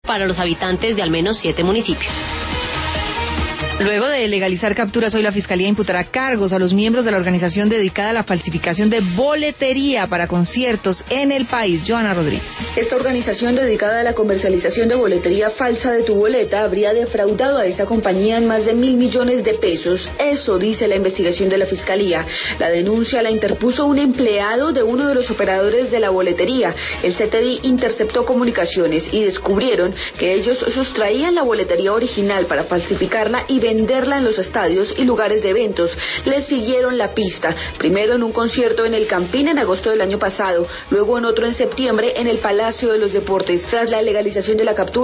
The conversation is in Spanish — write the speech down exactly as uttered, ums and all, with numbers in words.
para los habitantes de al menos siete municipios. Luego de legalizar capturas, hoy la Fiscalía imputará cargos a los miembros de la organización dedicada a la falsificación de boletería para conciertos en el país. Joana Rodríguez. Esta organización dedicada a la comercialización de boletería falsa de tu boleta habría defraudado a esa compañía en más de mil millones de pesos. Eso dice la investigación de la Fiscalía. La denuncia la interpuso un empleado de uno de los operadores de la boletería. El C T D interceptó comunicaciones y descubrieron que ellos sustraían la boletería original para falsificarla y venderla en los estadios y lugares de eventos. Les siguieron la pista, primero en un concierto en el Campín en agosto del año pasado, luego en otro en septiembre en el Palacio de los Deportes. Tras la legalización de la captura,